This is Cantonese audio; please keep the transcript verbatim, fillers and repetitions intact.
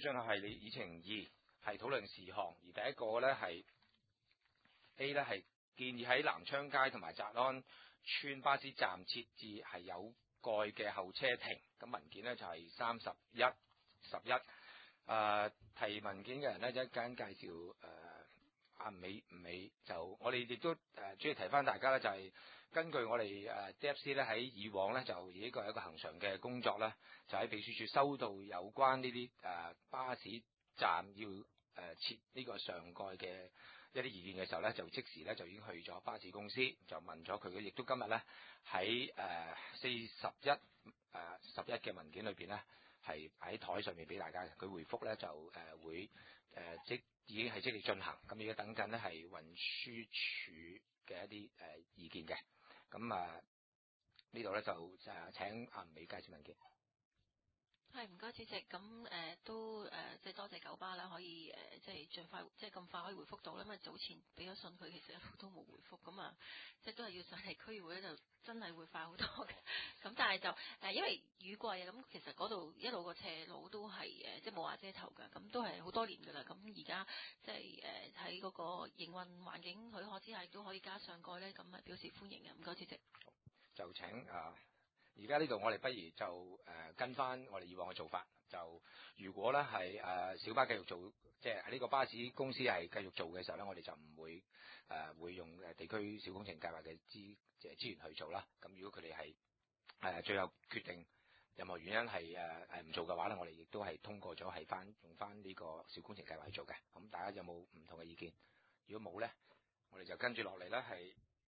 進行系列議程二係討論事項，而第一個咧係 A 咧係建議喺南昌街同埋澤安村巴士站設置係有蓋嘅候車亭。咁文件咧就係三十一十一。誒提文件嘅人咧一間介紹誒阿美美就我哋亦都誒主要提翻大家咧就係、是、根據我哋誒 D F C 咧喺以往咧就呢個係一個恆常嘅工作啦，就喺秘書處收到有關呢啲誒巴士站要誒設呢個上蓋嘅一啲意見嘅時候咧，就即時咧就已經去咗巴士公司就問咗佢嘅，亦都今日咧喺誒四十一誒十一嘅文件裏邊咧。係喺台上面俾大家嘅，佢回覆咧就誒、呃、會誒、呃、即已經係積極進行，咁而家等緊咧係運輸署嘅一啲誒、呃、意見嘅，咁啊呢度咧就誒請阿美介紹文件。 係唔該主席，咁誒、呃、都誒、呃、即係多謝九巴啦，可以誒、呃、即係盡快即係咁快可以回覆到啦，因為早前俾咗信佢，其實一路都冇回覆，咁啊即係都係要上嚟區議會咧，就真係會快好多嘅。咁但係就誒、呃、因為雨季啊，咁其實嗰度一路個斜路都係誒即係冇瓦遮頭㗎，咁都係好多年㗎啦。咁而家即係誒喺嗰個營運環境許可之下，亦都可以加上蓋咧，咁係表示歡迎嘅。唔該主席。 就請啊。而家呢度我哋不如就誒、呃、跟翻我哋以往嘅做法，就如果咧係誒小巴繼續做，即係喺呢個巴士公司係繼續做嘅時候咧，我哋就唔會誒、呃、會用誒地區小工程計劃嘅資誒資源去做啦。咁如果佢哋係誒最後決定任何原因係誒誒唔做嘅話咧，我哋亦都係通過咗係翻用翻呢個小工程計劃去做嘅。咁大家有冇唔同嘅意見？如果冇咧，我哋就跟住落嚟咧係。